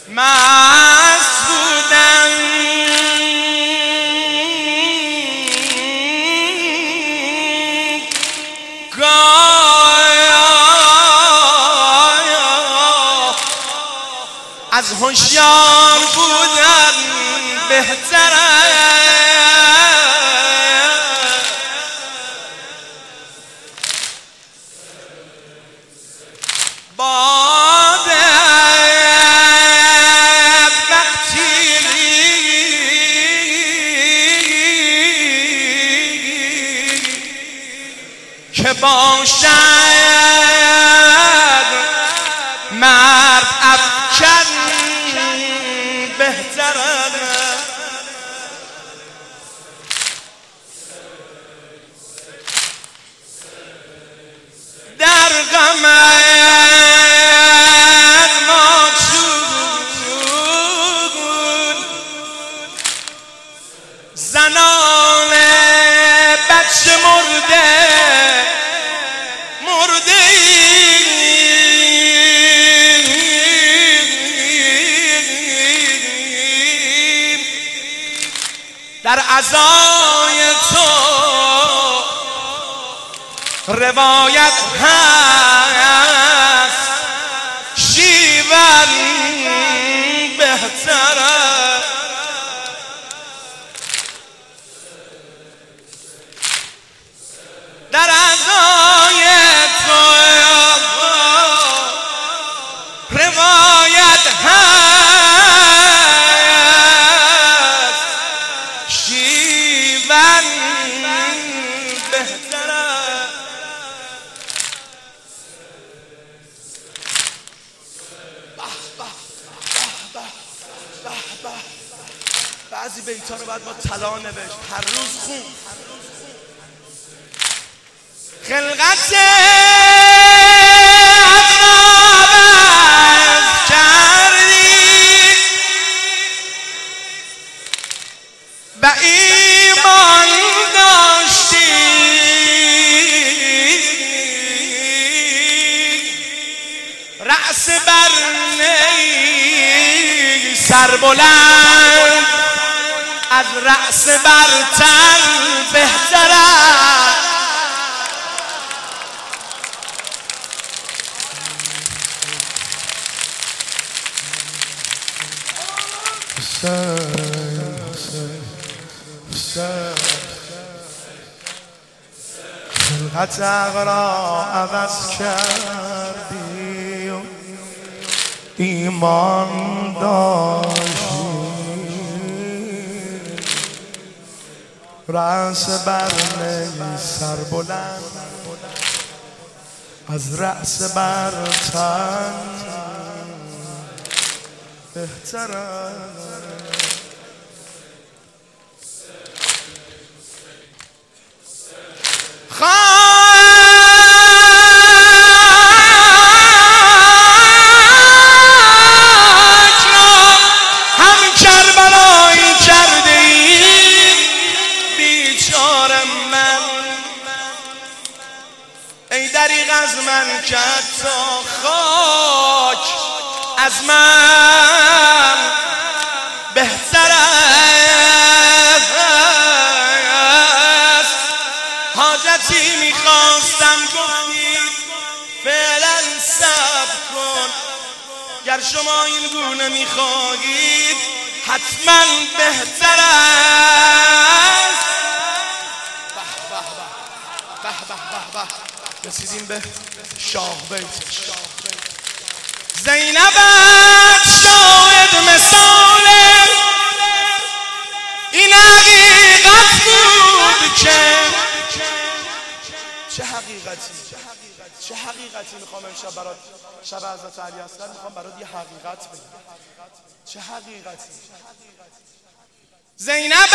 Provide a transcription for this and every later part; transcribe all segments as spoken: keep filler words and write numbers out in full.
مست بودم از هوشیار بودن بهتره باده وقتی که باشد مرد افکن بهتره در غمت ماتون زنان بچه مرده مرده در عزای تو روایت هست شیون بهتره در عزای تو روایت هست شیون بهتره بعضی بیت‌ها رو باید با طلا نوشت هر روز خون خلقت عذاب کردی و ایمان داشتی رأس بر نی سر بلند از رأس برتر بهتره خلقت را عوض کردی و ایمان داشتی رأس بر نی سر بلند از رأس بر تن بهتره از من کرد تا خاک از من بهتر است حاجتی میخواستم گفتی فعلا صبر کن گر شما این گونه میخواهید حتما بهتر است به به به به رسیدیم به شاه بیت زینبت شاهد مثال این حقیقت بود که چه حقیقتی چه حقیقتی میخوام امشب برات شب حضرت علی اصغر میخوام برات یه حقیقت بگم چه حقیقتی زینبت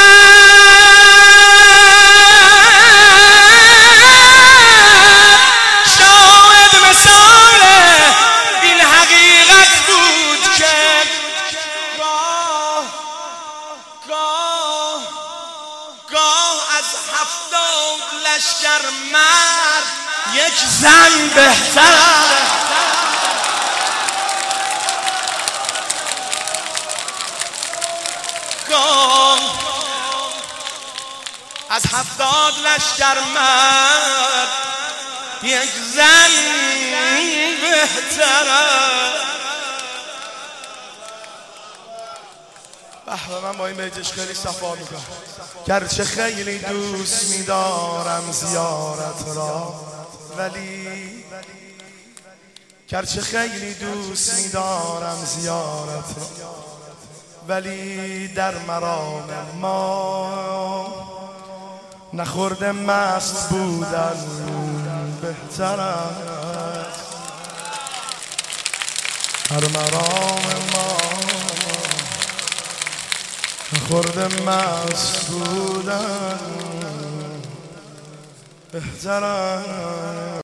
لشکر مرد یک زن بهتر در من یک زن بهتره. به من با این بیتش خیلی صفا میکنم. گرچه خیلی دوست میدارم زیارت را، ولی گرچه خیلی دوست میدارم زیارت را، ولی در مرام ما نخورده مست بودن بهتر است. در مرام ما نخورده مست بودن بهتر است.